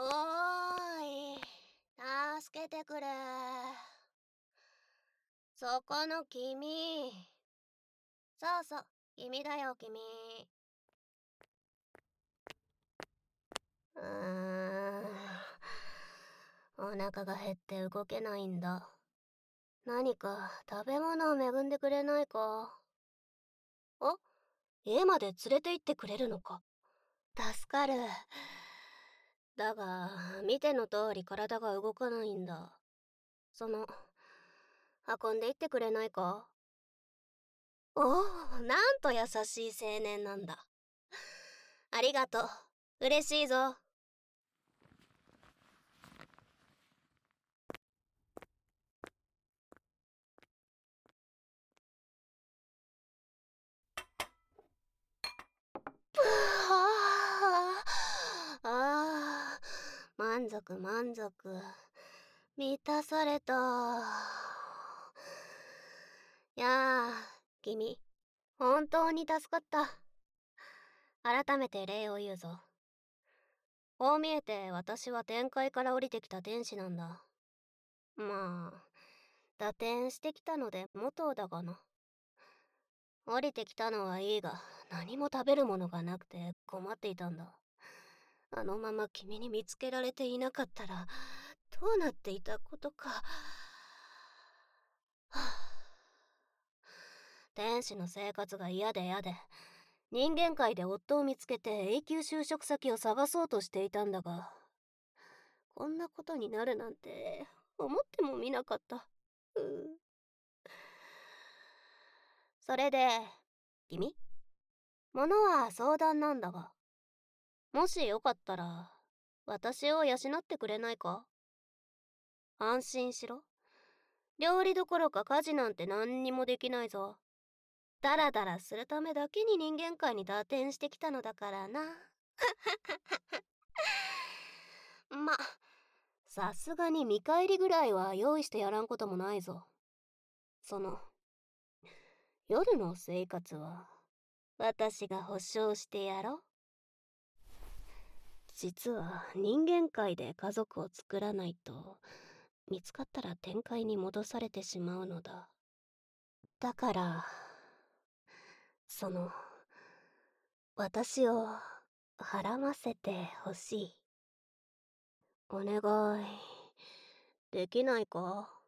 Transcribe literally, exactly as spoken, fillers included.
ーい、助けてくれ。そこの君。そうそう、君だよ、君。うーん。お腹が減って動けないんだ。何か食べ物を恵んでくれないか。あ、家まで連れて行ってくれるのか。助かる。だが、見ての通り体が動かないんだ。その、運んで行ってくれないか。おお、なんと優しい青年なんだ。ありがとう。嬉しいぞ。ああ、ああ、満足満足。満たされた。いやあ、君、本当に助かった。改めて礼を言うぞ。こう見えて私は天界から降りてきた天使なんだ。まあ、打点してきたので元だがな。降りてきたのはいいが、何も食べるものがなくて困っていたんだ。あのまま君に見つけられていなかったら、どうなっていたことか。はあ、天使の生活が嫌で嫌で、人間界で夫を見つけて永久就職先を探そうとしていたんだが、こんなことになるなんて思ってもみなかった。うう。それで、君？物は相談なんだが、もしよかったら、私を養ってくれないか？安心しろ。料理どころか家事なんて何にもできないぞ。ダラダラするためだけに人間界に打点してきたのだからな。ま、さすがに見返りぐらいは用意してやらんこともないぞ。その、夜の生活は私が保証してやろう。実は人間界で家族を作らないと見つかったら天界に戻されてしまうのだ。だからその私を払わせてほしい。お願いできないか？